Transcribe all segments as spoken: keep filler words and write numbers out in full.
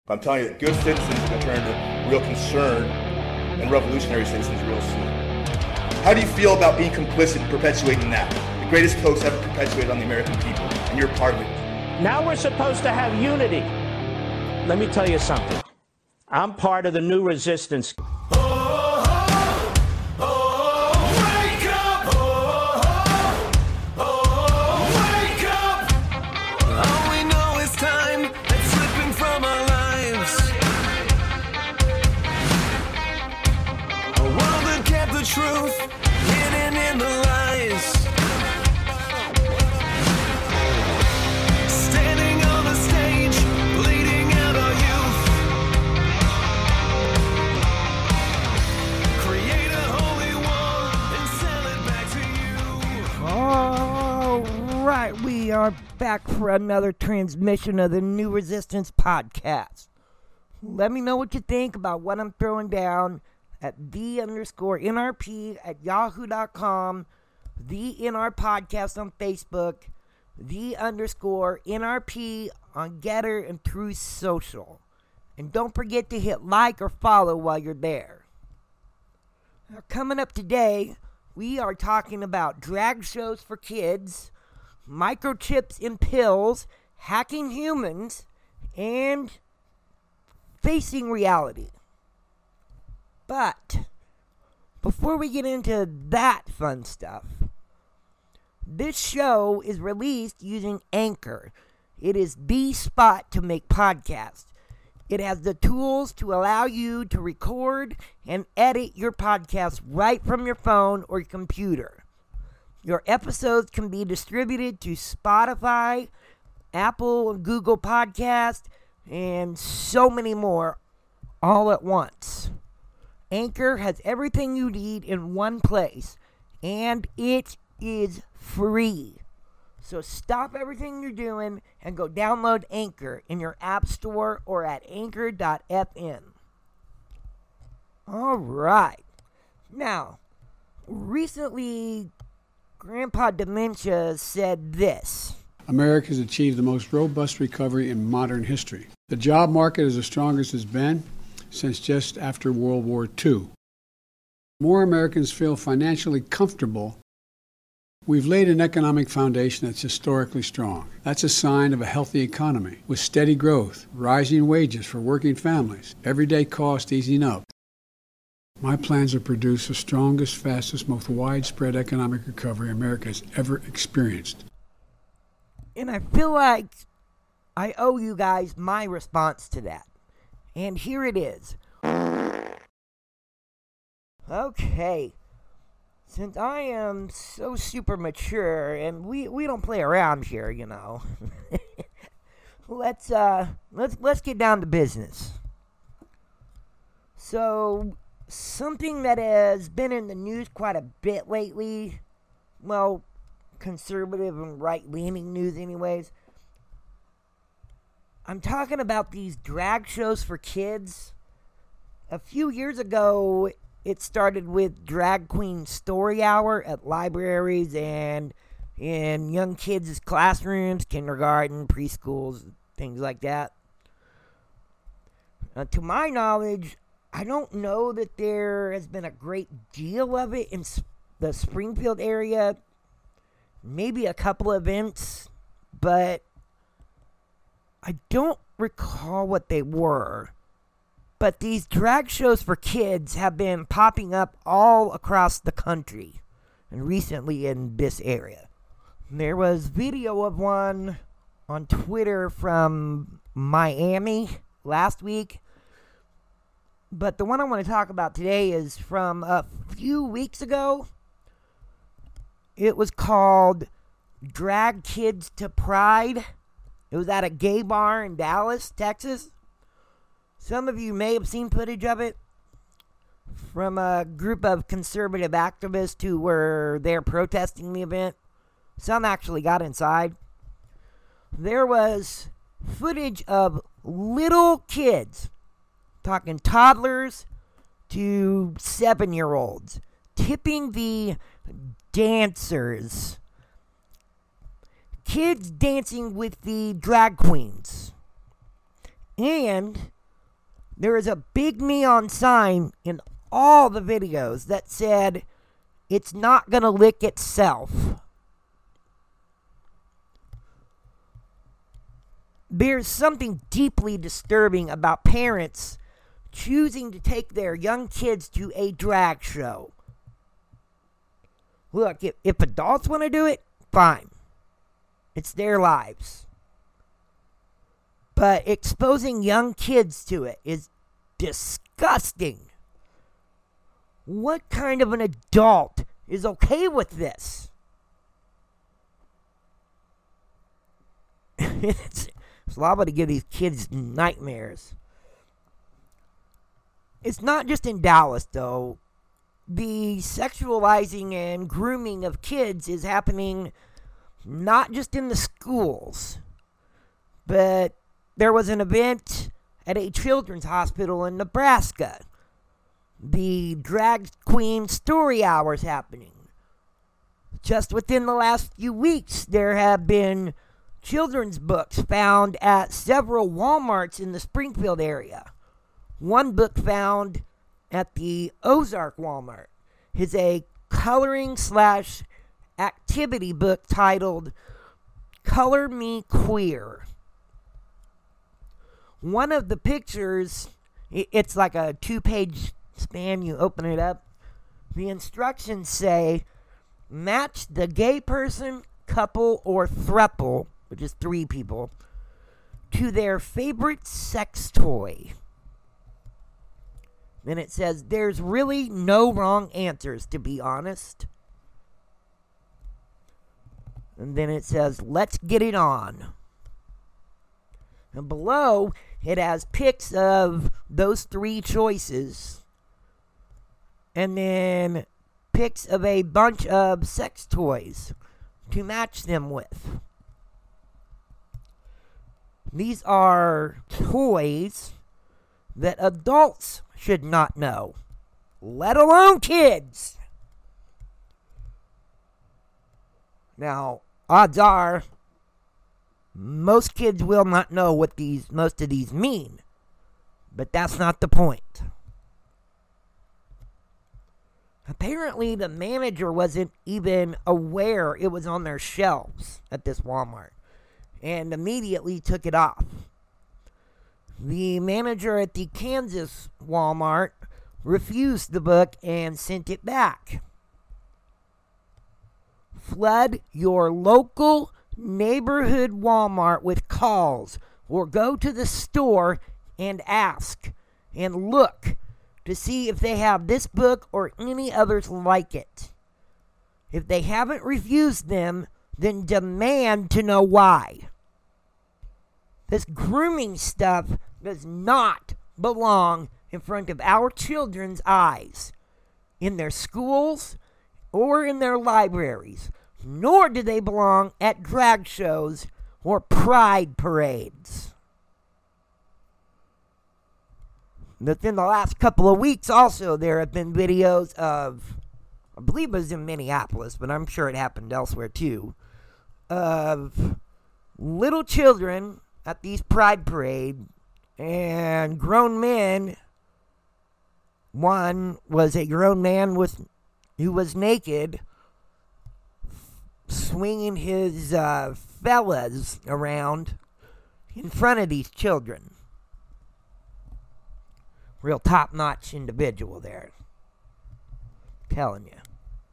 I'm telling you that good citizens are going to turn into real concerned and revolutionary citizens real soon. How do you feel about being complicit in perpetuating that? The greatest hoax ever perpetuated on the American people, and you're part of it. Now we're supposed to have unity. Let me tell you something. I'm part of the new resistance. Truth hidden in the lies, standing on the stage, bleeding out our youth. Create a holy war and sell it back to you. All right, we are back for another transmission of the New Resistance podcast. Let me know what you think about what I'm throwing down at the underscore NRP at yahoo dot com, the N R podcast on Facebook, the underscore N R P on Getter and Truth Social. And don't forget to hit like or follow while you're there. Now, coming up today, we are talking about drag shows for kids, microchips in pills, hacking humans, and facing reality. But before we get into that fun stuff, this show is released using Anchor. It is the spot to make podcasts. It has the tools to allow you to record and edit your podcast right from your phone or your computer. Your episodes can be distributed to Spotify, Apple and Google Podcasts, and so many more all at once. Anchor has everything you need in one place, and it is free. So stop everything you're doing and go download Anchor in your app store or at anchor dot f m. All right. Now, recently, Grandpa Dementia said this. America has achieved the most robust recovery in modern history. The job market is the strongest it's been since just after World War Two. More Americans feel financially comfortable. We've laid an economic foundation that's historically strong. That's a sign of a healthy economy with steady growth, rising wages for working families, everyday costs easing up. My plans are to produce the strongest, fastest, most widespread economic recovery America has ever experienced. And I feel like I owe you guys my response to that. And here it is. Okay. Since I am so super mature and we, we don't play around here, you know. let's uh let's let's get down to business. So, something that has been in the news quite a bit lately, well, conservative and right-leaning news anyways. I'm talking about these drag shows for kids. A few years ago, it started with Drag Queen Story Hour at libraries and in young kids' classrooms, kindergarten, preschools, things like that. Uh, to my knowledge, I don't know that there has been a great deal of it in the Springfield area. Maybe a couple events, but I don't recall what they were, but these drag shows for kids have been popping up all across the country, and recently in this area. There was video of one on Twitter from Miami last week, but the one I want to talk about today is from a few weeks ago. It was called Drag Kids to Pride. It was at a gay bar in Dallas, Texas. Some of you may have seen footage of it from a group of conservative activists who were there protesting the event. Some actually got inside. There was footage of little kids, talking toddlers to seven-year-olds, tipping the dancers. Kids dancing with the drag queens. And there is a big neon sign in all the videos that said, "It's not going to lick itself." There's something deeply disturbing about parents choosing to take their young kids to a drag show. Look, if, if adults want to do it, fine. It's their lives. But exposing young kids to it is disgusting. What kind of an adult is okay with this? it's, it's liable to give these kids nightmares. It's not just in Dallas, though. The sexualizing and grooming of kids is happening not just in the schools, but there was an event at a children's hospital in Nebraska. The drag queen story hours happening. Just within the last few weeks, there have been children's books found at several Walmarts in the Springfield area. One book found at the Ozark Walmart is a coloring slash activity book titled Color Me Queer. One of the pictures, it's like a two-page span. You open it up. The instructions say, match the gay person, couple, or throuple, which is three people, to their favorite sex toy. Then it says, there's really no wrong answers, to be honest. And then it says, let's get it on. And below, it has pics of those three choices. And then pics of a bunch of sex toys to match them with. These are toys that adults should not know, let alone kids. Now, odds are, most kids will not know what these most of these mean, but that's not the point. Apparently, the manager wasn't even aware it was on their shelves at this Walmart, and immediately took it off. The manager at the Kansas Walmart refused the book and sent it back. Flood your local neighborhood Walmart with calls, or go to the store and ask and look to see if they have this book or any others like it. If they haven't refused them, then demand to know why. This grooming stuff does not belong in front of our children's eyes, in their schools or in their libraries, nor do they belong at drag shows or pride parades. Within the last couple of weeks also, there have been videos of, I believe it was in Minneapolis, but I'm sure it happened elsewhere too, of little children at these pride parades and grown men. One was a grown man with who was naked, swinging his uh, fellas around in front of these children. Real top-notch individual there. I'm telling you.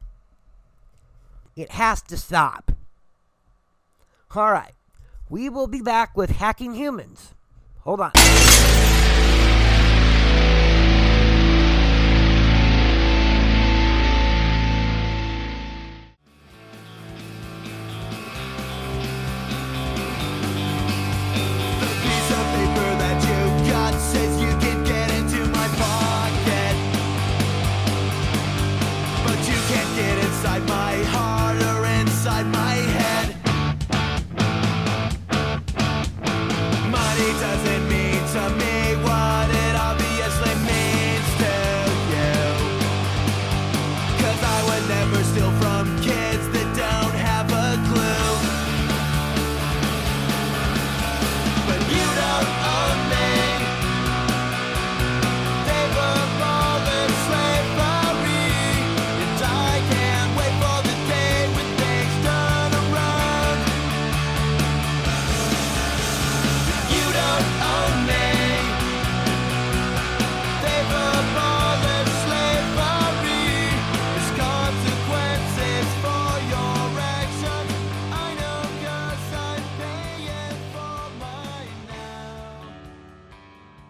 It has to stop. All right. We will be back with Hacking Humans. Hold on. Doesn't mean to me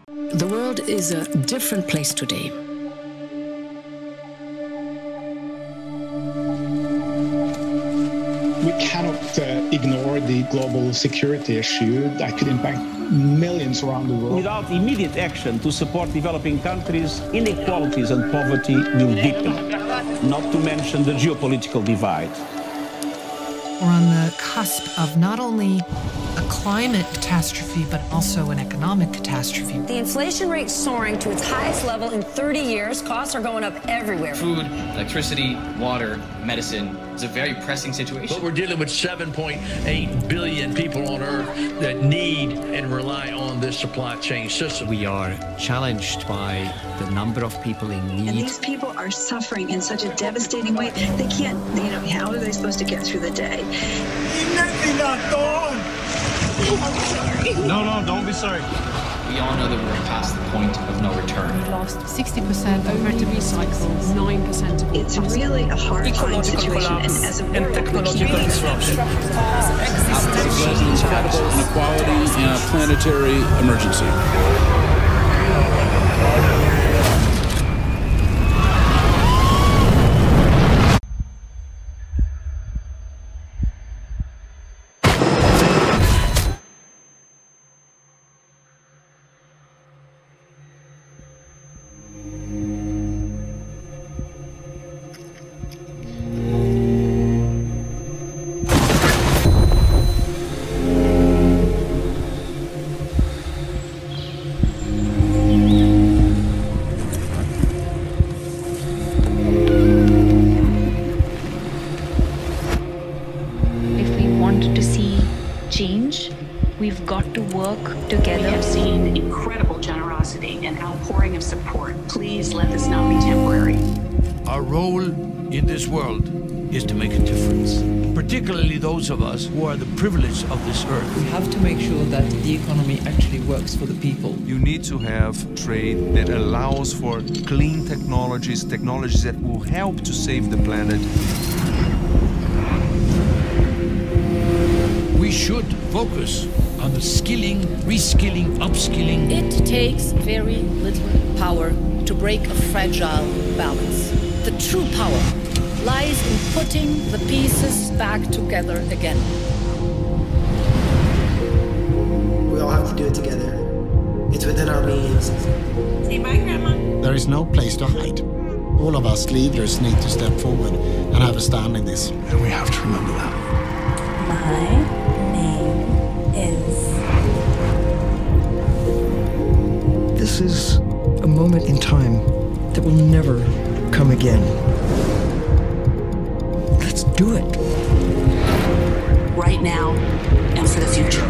The world is a different place today. We cannot uh, ignore the global security issue that could impact millions around the world. Without immediate action to support developing countries, inequalities and poverty will deepen, not to mention the geopolitical divide. We're on the cusp of not only a climate catastrophe, but also an economic catastrophe. The inflation rate soaring to its highest level in thirty years. Costs are going up everywhere. Food, electricity, water, medicine. It's a very pressing situation. But we're dealing with seven point eight billion people on Earth that need and rely on this supply chain system. We are challenged by the number of people in need. And these people are suffering in such a devastating way. They can't, you know, how are they supposed to get through the day? I'm sorry. No, no, don't be sorry. We all know that we're past the point of no return. We lost sixty percent over to recycles, nine percent of It's really a hard-fought situation. And as a and technological disruption. Incredible inequality and a planetary emergency. We've got to work together. We have seen incredible generosity and outpouring of support. Please let this not be temporary. Our role in this world is to make a difference, particularly those of us who are the privileged of this earth. We have to make sure that the economy actually works for the people. You need to have trade that allows for clean technologies, technologies that will help to save the planet. We should focus on the skilling, reskilling, upskilling. It takes very little power to break a fragile balance. The true power lies in putting the pieces back together again. We all have to do it together. It's within our means. Say bye, Grandma. There is no place to hide. All of us leaders need to step forward and have a stand in this. And we have to remember that. My This is a moment in time that will never come again. Let's do it. Right now and for the future.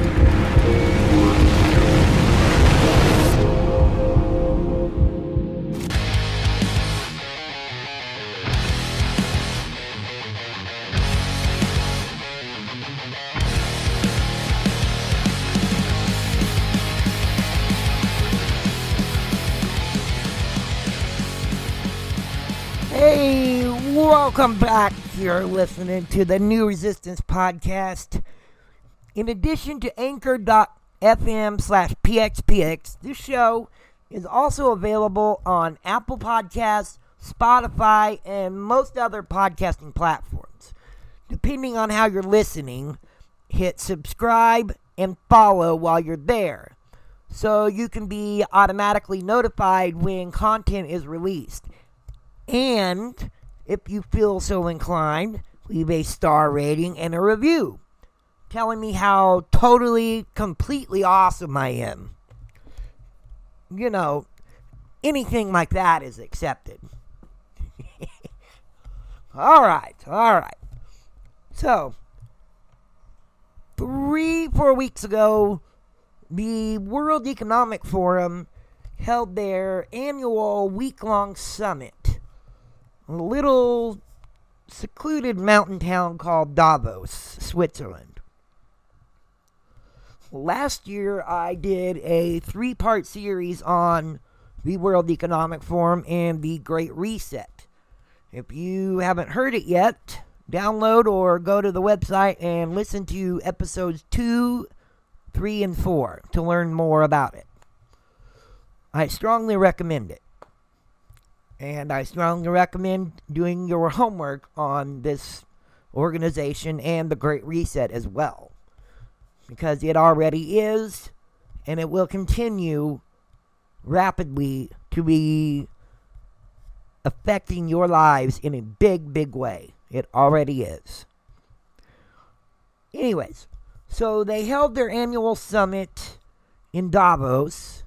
Hey, welcome back. You're listening to the New Resistance Podcast. In addition to anchor.fm slash pxpx, this show is also available on Apple Podcasts, Spotify, and most other podcasting platforms. Depending on how you're listening, hit subscribe and follow while you're there, so you can be automatically notified when content is released. And if you feel so inclined, leave a star rating and a review telling me how totally, completely awesome I am. You know, anything like that is accepted. Alright, alright. So, three, four weeks ago, the World Economic Forum held their annual week-long summit. A little secluded mountain town called Davos, Switzerland. Last year, I did a three-part series on the World Economic Forum and the Great Reset. If you haven't heard it yet, download or go to the website and listen to episodes two, three, and four to learn more about it. I strongly recommend it. And I strongly recommend doing your homework on this organization and the Great Reset as well. Because it already is, and it will continue rapidly to be affecting your lives in a big, big way. It already is. Anyways, so they held their annual summit in Davos,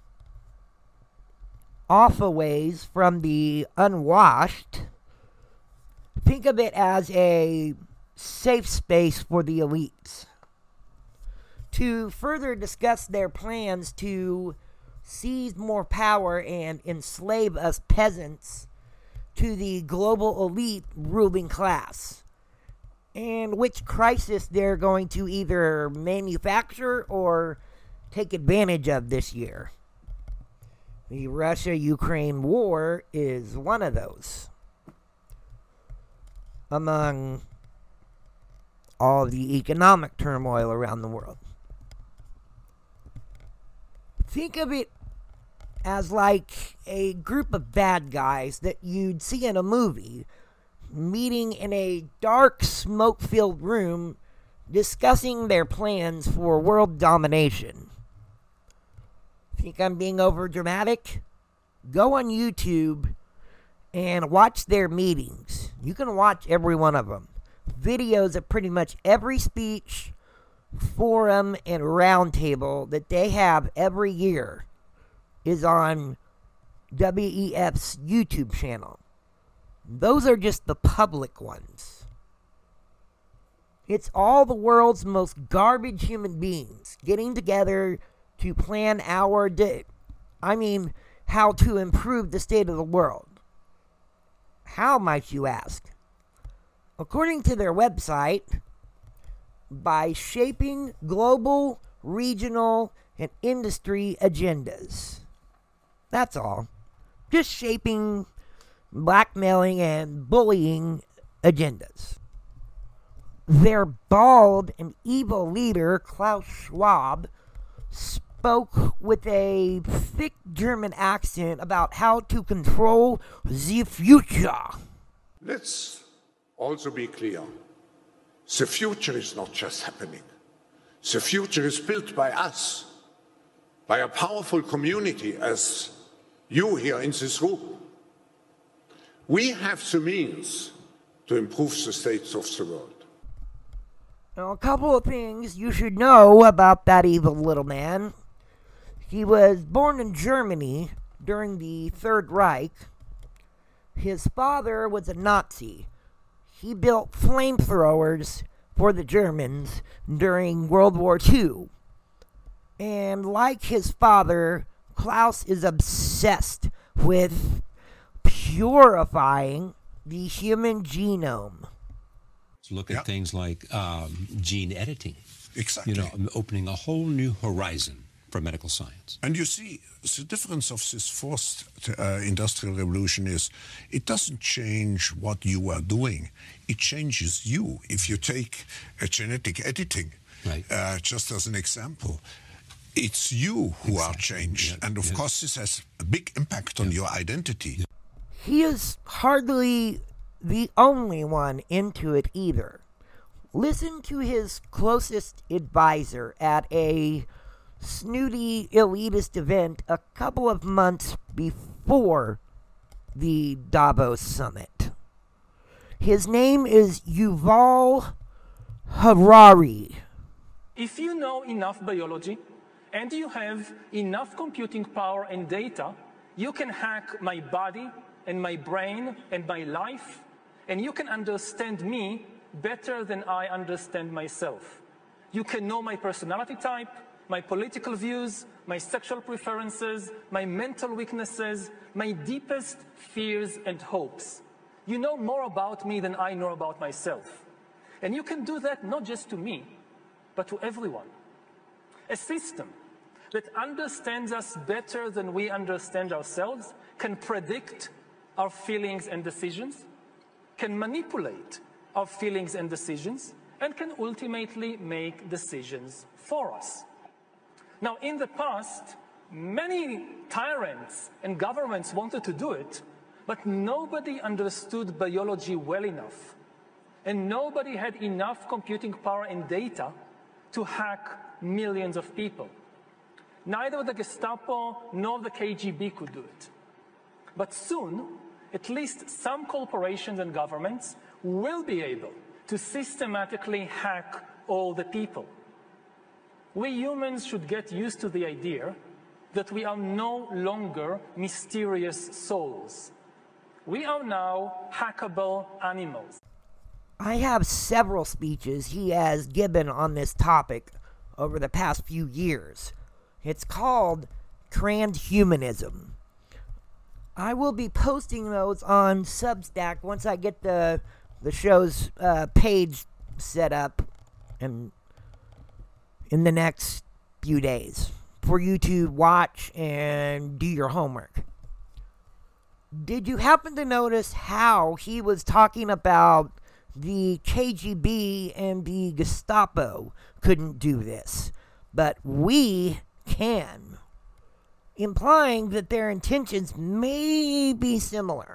off a ways from the unwashed. Think of it as a safe space for the elites to further discuss their plans to seize more power and enslave us peasants to the global elite ruling class, and which crisis they're going to either manufacture or take advantage of this year. The Russia-Ukraine war is one of those, among all the economic turmoil around the world. Think of it as like a group of bad guys that you'd see in a movie meeting in a dark, smoke-filled room discussing their plans for world domination. Think I'm being over dramatic? Go on YouTube and watch their meetings. You can watch every one of them. Videos of pretty much every speech, forum, and roundtable that they have every year is on W E F's YouTube channel. Those are just the public ones. It's all the world's most garbage human beings getting together to plan our day. I mean, how to improve the state of the world. How, might you ask? According to their website, by shaping global, regional, and industry agendas. That's all. Just shaping, blackmailing, and bullying agendas. Their bald and evil leader, Klaus Schwab, spoke with a thick German accent about how to control the future. Let's also be clear. The future is not just happening. The future is built by us, by a powerful community as you here in this room. We have the means to improve the state of the world. Now, a couple of things you should know about that evil little man. He was born in Germany during the Third Reich. His father was a Nazi. He built flamethrowers for the Germans during World War Two. And like his father, Klaus is obsessed with purifying the human genome. Look at yeah. things like um, gene editing. Exactly. You know, opening a whole new horizon for medical science. And you see, the difference of this fourth uh, industrial revolution is it doesn't change what you are doing. It changes you. If you take uh, genetic editing, right. uh, just as an example, it's you who exactly. are changed. Yeah. And of yeah. course, this has a big impact on yeah. your identity. Yeah. He is hardly the only one into it either. Listen to his closest advisor at a snooty elitist event a couple of months before the Davos summit. His name is Yuval Harari. If you know enough biology and you have enough computing power and data, you can hack my body and my brain and my life, and you can understand me better than I understand myself. You can know my personality type, my political views, my sexual preferences, my mental weaknesses, my deepest fears and hopes. You know more about me than I know about myself. And you can do that not just to me, but to everyone. A system that understands us better than we understand ourselves can predict our feelings and decisions, can manipulate our feelings and decisions, and can ultimately make decisions for us. Now, in the past, Many tyrants and governments wanted to do it, but nobody understood biology well enough. And nobody had enough computing power and data to hack millions of people. Neither the Gestapo nor the K G B could do it. But soon, at least some corporations and governments will be able to systematically hack all the people. We humans should get used to the idea that we are no longer mysterious souls. We are now hackable animals. I have several speeches he has given on this topic over the past few years. It's called transhumanism. I will be posting those on Substack once I get the the show's uh, page set up and in the next few days for you to watch and do your homework. Did you happen to notice how he was talking about the K G B and the Gestapo couldn't do this, but we can, implying that their intentions may be similar?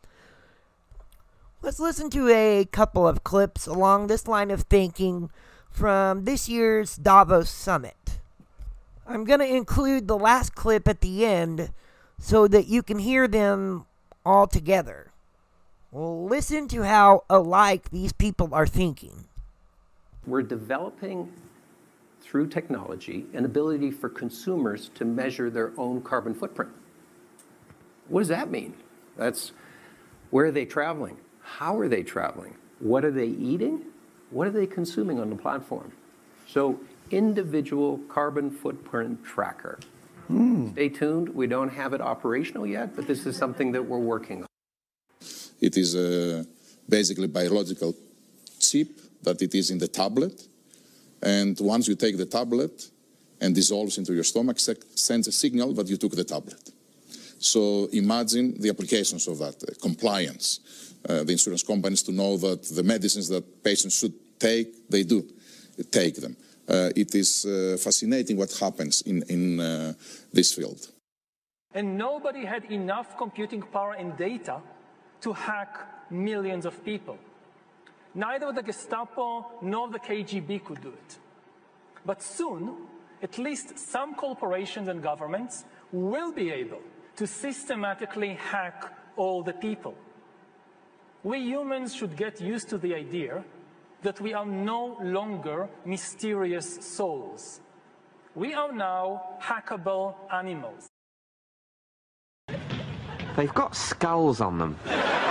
Let's listen to a couple of clips along this line of thinking from this year's Davos Summit. I'm going to include the last clip at the end so that you can hear them all together. Well, listen to how alike these people are thinking. We're developing, through technology, an ability for consumers to measure their own carbon footprint. What does that mean? That's where are they traveling? How are they traveling? What are they eating? What are they consuming on the platform? So, individual carbon footprint tracker. Mm. Stay tuned. We don't have it operational yet, but this is something that we're working on. It is a basically biological chip that it is in the tablet. And once you take the tablet and dissolves into your stomach, sends a signal that you took the tablet. So imagine the applications of that, uh, compliance. Uh, the insurance companies to know that the medicines that patients should take, they do take them. Uh, it is uh, fascinating what happens in, in uh, this field. And nobody had enough computing power and data to hack millions of people. Neither the Gestapo nor the K G B could do it. But soon, at least some corporations and governments will be able to systematically hack all the people. We humans should get used to the idea that we are no longer mysterious souls. We are now hackable animals. They've got skulls on them.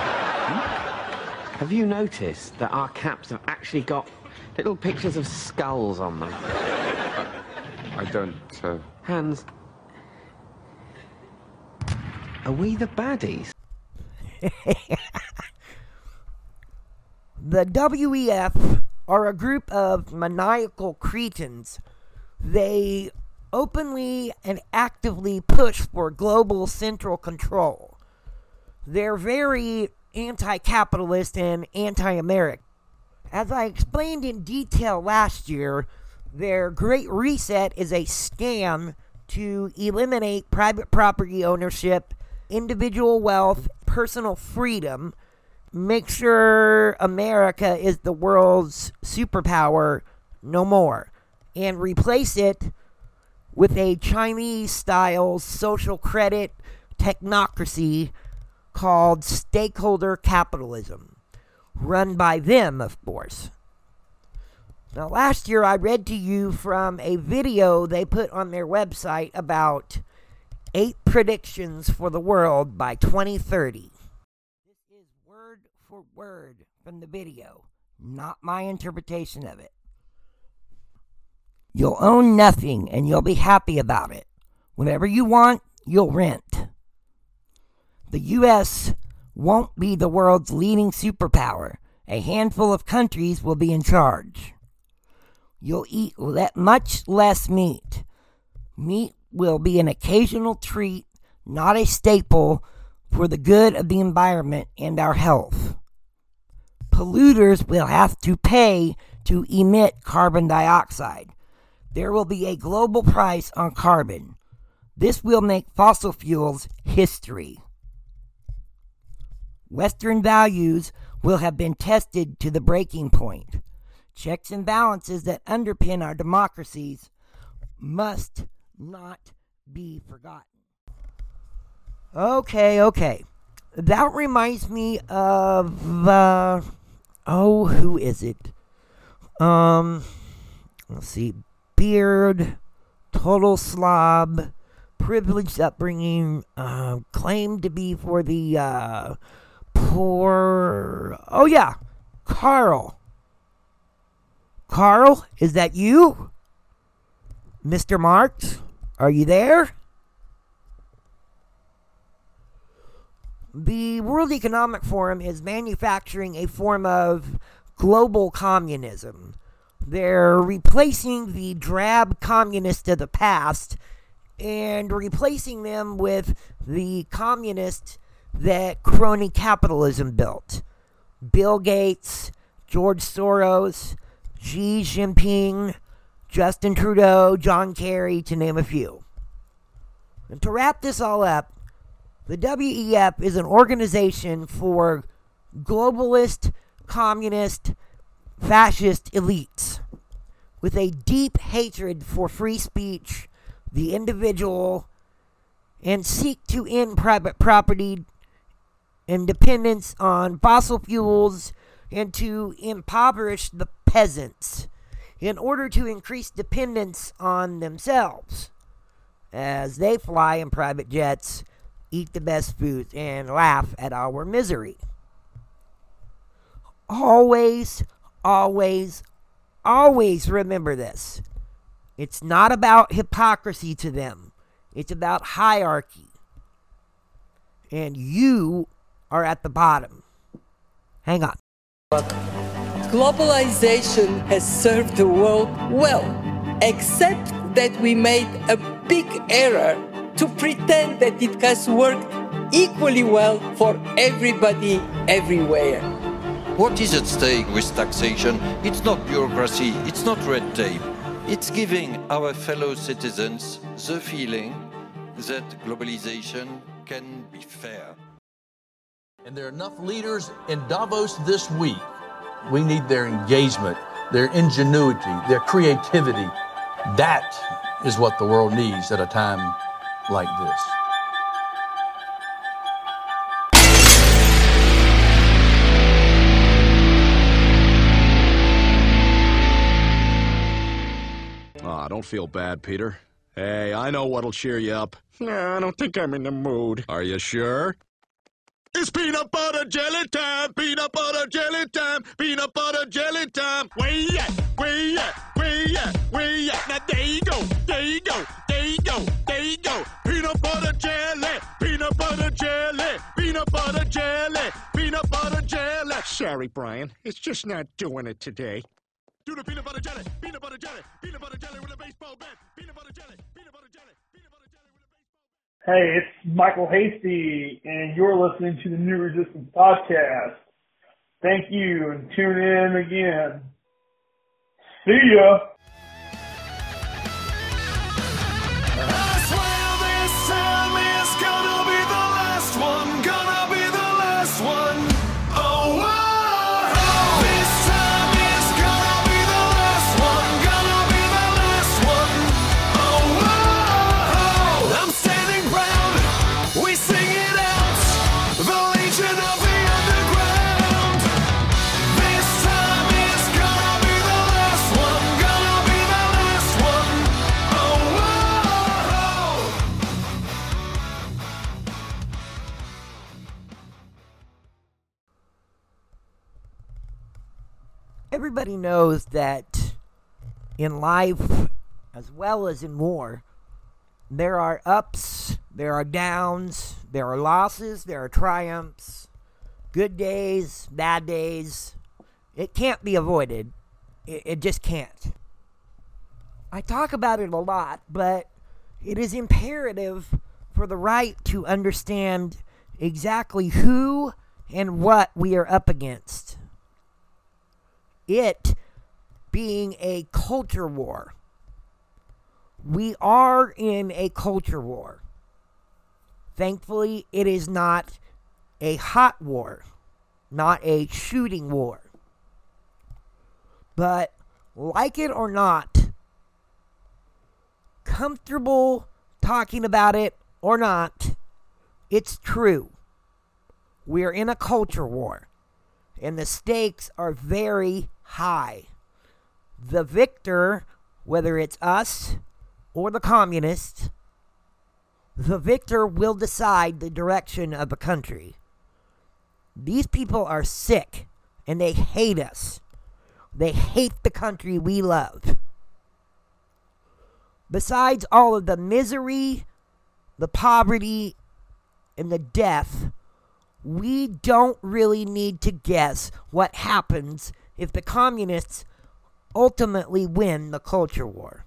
Have you noticed that our caps have actually got little pictures of skulls on them? I don't... Uh... Hans, are we the baddies? The W E F are a group of maniacal cretins. They openly and actively push for global central control. They're very anti-capitalist and anti-American. As I explained in detail last year, their Great Reset is a scam to eliminate private property ownership, individual wealth, personal freedom, make sure America is the world's superpower no more, and replace it with a Chinese-style social credit technocracy called stakeholder capitalism, run by them, of course. Now, last year I read to you from a video they put on their website about eight predictions for the world by twenty thirty. This is word for word from the video, not my interpretation of it. You'll own nothing and you'll be happy about it. Whatever you want, you'll rent. The U S won't be the world's leading superpower. A handful of countries will be in charge. You'll eat le- much less meat. Meat will be an occasional treat, not a staple, for the good of the environment and our health. Polluters will have to pay to emit carbon dioxide. There will be a global price on carbon. This will make fossil fuels history. Western values will have been tested to the breaking point. Checks and balances that underpin our democracies must not be forgotten. Okay, okay. That reminds me of, uh, oh, who is it? Um, let's see. Beard, total slob, privileged upbringing, uh, claimed to be for the, uh, poor. Oh, yeah. Carl. Carl, is that you? Mister Marx, are you there? The World Economic Forum is manufacturing a form of global communism. They're replacing the drab communists of the past and replacing them with the communists that crony capitalism built. Bill Gates, George Soros, Xi Jinping, Justin Trudeau, John Kerry, to name a few. And to wrap this all up, the W E F is an organization for globalist, communist, fascist elites with a deep hatred for free speech, the individual, and seek to end private property and dependence on fossil fuels and to impoverish the peasants in order to increase dependence on themselves as they fly in private jets, eat the best foods, and laugh at our misery. Always, always, always remember this. It's not about hypocrisy to them. It's about hierarchy. And you are at the bottom. Hang on. Globalization has served the world well, except that we made a big error to pretend that it has worked equally well for everybody everywhere. What is at stake with taxation? It's not bureaucracy, it's not red tape. It's giving our fellow citizens the feeling that globalization can be fair. And there are enough leaders in Davos this week. We need their engagement, their ingenuity, their creativity. That is what the world needs at a time like this. Aw, don't feel bad, Peter. Hey, I know what'll cheer you up. Nah, I don't think I'm in the mood. Are you sure? It's peanut butter jelly time, peanut butter jelly time, peanut butter jelly time. Where you at? Where you at? Where you at? Where you at? Now there you go, there you go, there you go, there you go. Peanut butter jelly, peanut butter jelly, peanut butter jelly, peanut butter jelly. Sorry, Brian, it's just not doing it today. Do the peanut butter jelly, peanut butter jelly, peanut butter jelly with a baseball bat, peanut butter jelly, peanut butter jelly, peanut butter jelly with a baseball bat. Hey, it's Michael Hasty, and you're listening to the New Resistance Podcast. Thank you, and tune in again. See ya! Everybody knows that in life, as well as in war, there are ups, there are downs, there are losses, there are triumphs, good days, bad days. It can't be avoided. It, it just can't. I talk about it a lot, but it is imperative for the right to understand exactly who and what we are up against. It being a culture war. We are in a culture war. Thankfully, it is not a hot war, not a shooting war. But like it or not, comfortable talking about it or not, it's true. We're in a culture war, and the stakes are very high. The victor, whether it's us or the communists, the victor will decide the direction of the country. These people are sick, and they hate us. They hate the country we love. Besides all of the misery, the poverty, and the death, we don't really need to guess what happens if the communists ultimately win the culture war.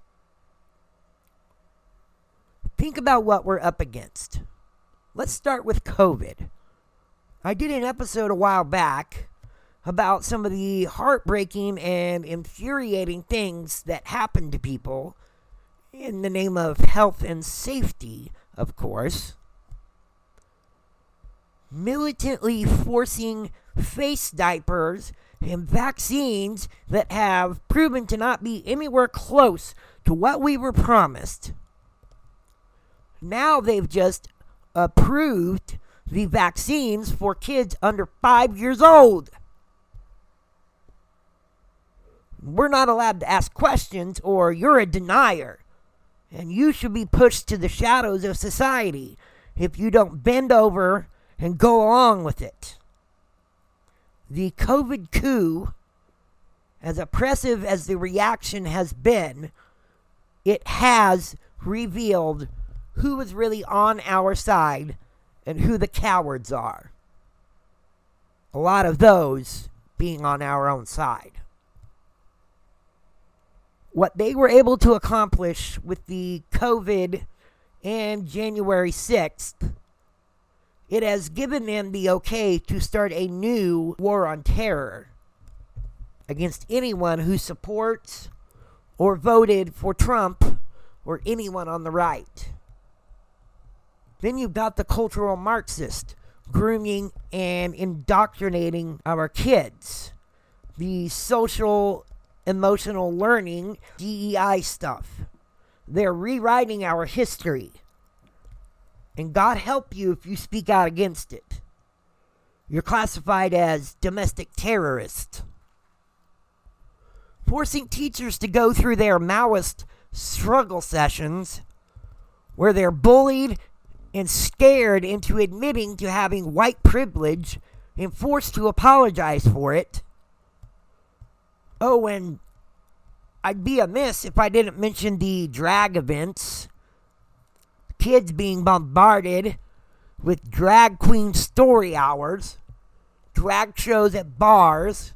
Think about what we're up against. Let's start with COVID. I did an episode a while back about some of the heartbreaking and infuriating things that happen to people in the name of health and safety, of course. Militantly forcing face diapers and vaccines that have proven to not be anywhere close to what we were promised. Now they've just approved the vaccines for kids under five years old. We're not allowed to ask questions, or you're a denier. And you should be pushed to the shadows of society if you don't bend over and go along with it. The COVID coup, as oppressive as the reaction has been, it has revealed who is really on our side and who the cowards are. A lot of those being on our own side. What they were able to accomplish with the COVID and January sixth, it has given them the okay to start a new war on terror against anyone who supports or voted for Trump or anyone on the right. Then you've got the cultural Marxist grooming and indoctrinating our kids. The social emotional learning, D E I stuff. They're rewriting our history. And God help you if you speak out against it. You're classified as domestic terrorist. Forcing teachers to go through their Maoist struggle sessions where they're bullied and scared into admitting to having white privilege and forced to apologize for it. Oh, and I'd be amiss if I didn't mention the drag events. Kids being bombarded with drag queen story hours, drag shows at bars.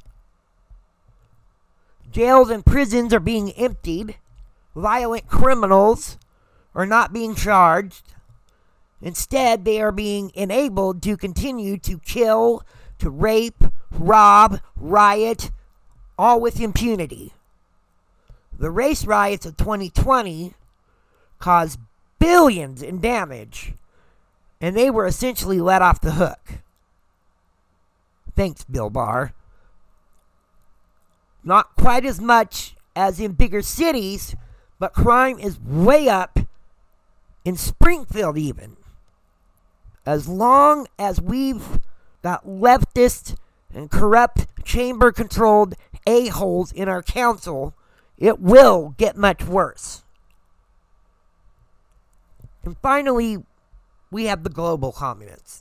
Jails and prisons are being emptied. Violent criminals are not being charged. Instead, they are being enabled to continue to kill, to rape, rob, riot, all with impunity. The race riots of twenty twenty caused billions in damage, and they were essentially let off the hook. Thanks, Bill Barr. Not quite as much as in bigger cities, but crime is way up in Springfield even. As long as we've got leftist and corrupt chamber-controlled a-holes in our council, it will get much worse. And finally, we have the global communists.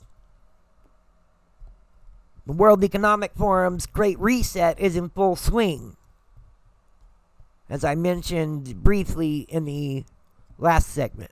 The World Economic Forum's Great Reset is in full swing, as I mentioned briefly in the last segment.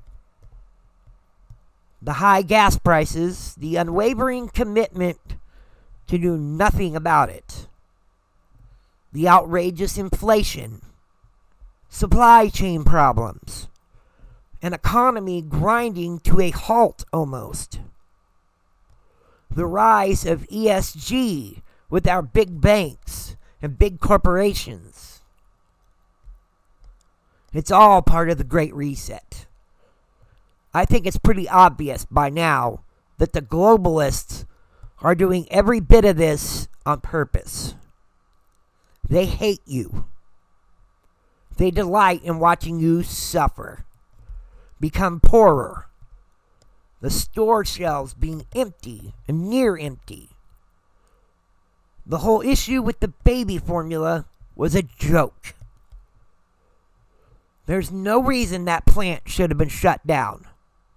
The high gas prices, the unwavering commitment to do nothing about it, the outrageous inflation, supply chain problems, an economy grinding to a halt almost, the rise of E S G with our big banks and big corporations, It's all part of the Great Reset. I think it's pretty obvious by now that the globalists are doing every bit of this on purpose. They hate you. They delight in watching you suffer, become poorer, the store shelves being empty and near empty. The whole issue with the baby formula was a joke. There's no reason that plant should have been shut down.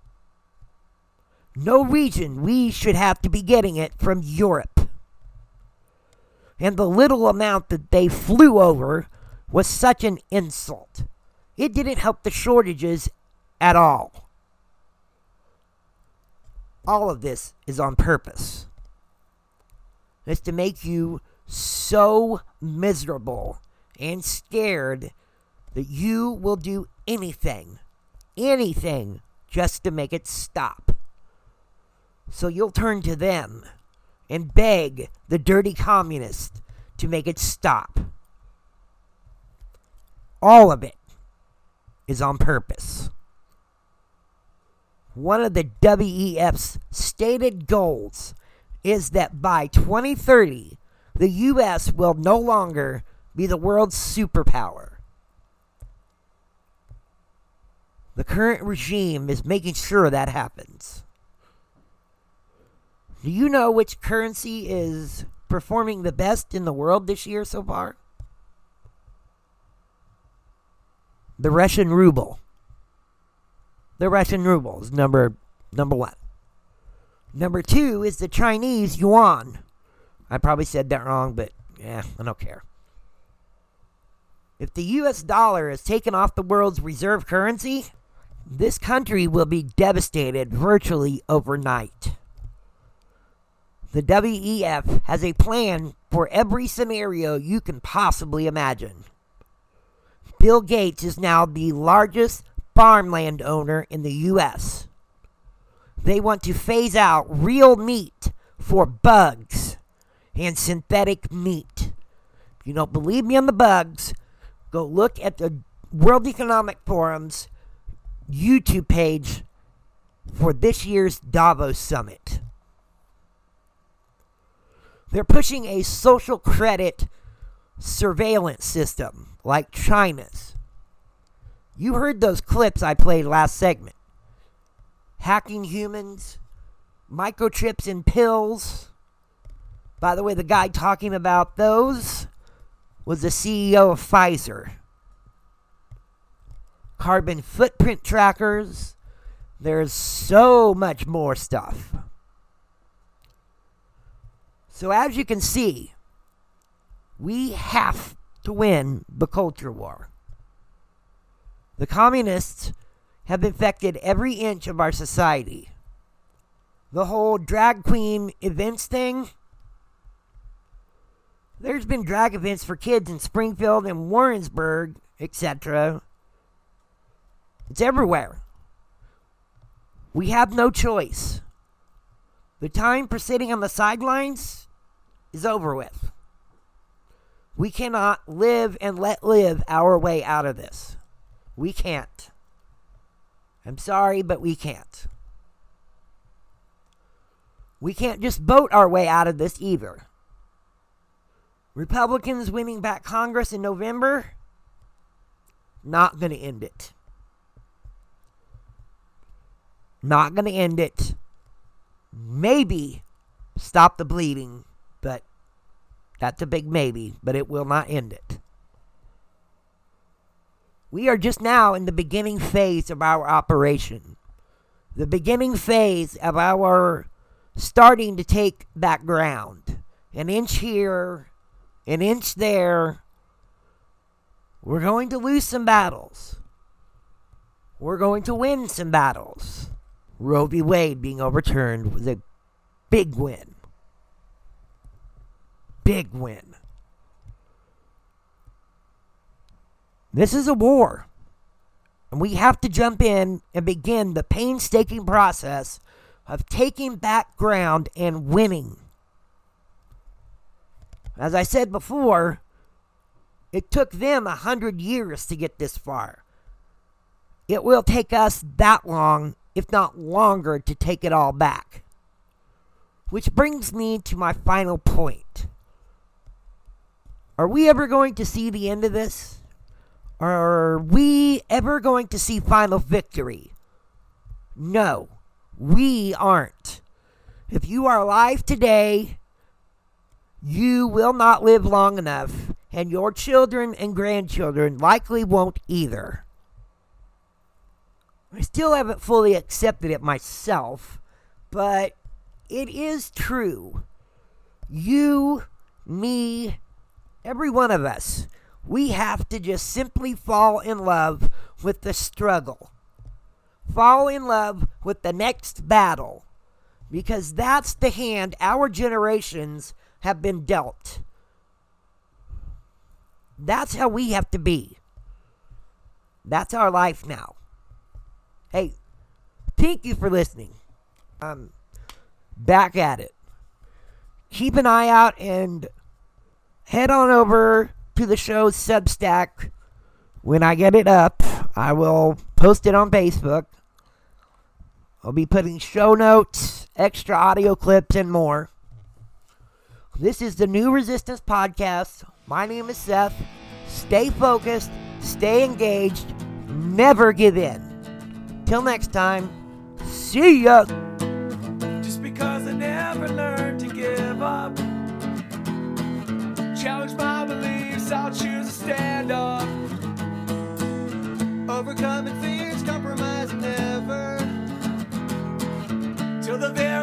No reason we should have to be getting it from Europe. And the little amount that they flew over was such an insult. It didn't help the shortages at all. All of this is on purpose. It's to make you so miserable and scared that you will do anything, anything, just to make it stop. So you'll turn to them and beg the dirty communists to make it stop. All of it is on purpose. One of the W E F's stated goals is that by twenty thirty, the U S will no longer be the world's superpower. The current regime is making sure that happens. Do you know which currency is performing the best in the world this year so far? The Russian ruble. The Russian ruble is number, number one. Number two is the Chinese yuan. I probably said that wrong, but yeah, I don't care. If the U S dollar is taken off the world's reserve currency, this country will be devastated virtually overnight. The W E F has a plan for every scenario you can possibly imagine. Bill Gates is now the largest farmland owner in the U S. They want to phase out real meat for bugs and synthetic meat. If you don't believe me on the bugs, go look at the World Economic Forum's YouTube page for this year's Davos Summit. They're pushing a social credit surveillance system like China's. You heard those clips I played last segment. Hacking humans, microchips in pills. By the way, the guy talking about those was the C E O of Pfizer. Carbon footprint trackers. There's so much more stuff. So as you can see, we have to win the culture war. The communists have infected every inch of our society. The whole drag queen events thing. There's been drag events for kids in Springfield and Warrensburg, et cetera. It's everywhere. We have no choice. The time for sitting on the sidelines is over with. We cannot live and let live our way out of this. We can't. I'm sorry, but we can't. We can't just vote our way out of this either. Republicans winning back Congress in November, not going to end it. Not going to end it. Maybe stop the bleeding, but that's a big maybe, but it will not end it. We are just now in the beginning phase of our operation. The beginning phase of our starting to take back ground. An inch here, an inch there. We're going to lose some battles. We're going to win some battles. Roe v. Wade being overturned was a big win. Big win. This is a war. And we have to jump in and begin the painstaking process of taking back ground and winning. As I said before, it took them a hundred years to get this far. it will take us that long, if not longer, to take it all back. Which brings me to my final point. Are we ever going to see the end of this? Are we ever going to see final victory? No, we aren't. If you are alive today, you will not live long enough, and your children and grandchildren likely won't either. I still haven't fully accepted it myself, but it is true. You, me, every one of us, we have to just simply fall in love with the struggle. Fall in love with the next battle. Because that's the hand our generations have been dealt. That's how we have to be. That's our life now. Hey, thank you for listening. Um, back at it. Keep an eye out and head on over to the show's Substack. When I get it up, I will post it on Facebook. I'll be putting show notes, extra audio clips, and more. This is the New Resistance Podcast. My name is Seth. Stay focused, stay engaged, never give in. Till next time, see ya! Just because I never learned to give up, challenge my beliefs, I'll choose to stand up. Overcoming fears, compromising never, till the very